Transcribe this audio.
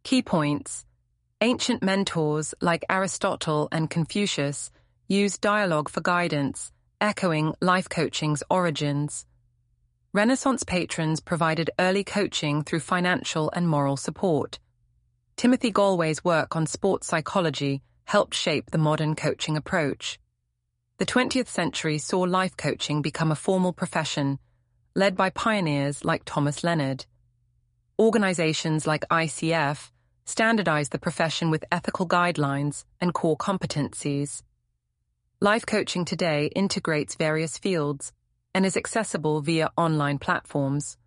Key points. Ancient mentors like Aristotle and Confucius used dialogue for guidance, echoing life coaching's origins. Renaissance patrons provided early coaching through financial and moral support. Timothy Galway's work on sports psychology helped shape the modern coaching approach. The 20th century saw life coaching become a formal profession, led by pioneers like Thomas Leonard. Organizations like ICF standardized the profession with ethical guidelines and core competencies. Life coaching today integrates various fields and is accessible via online platforms.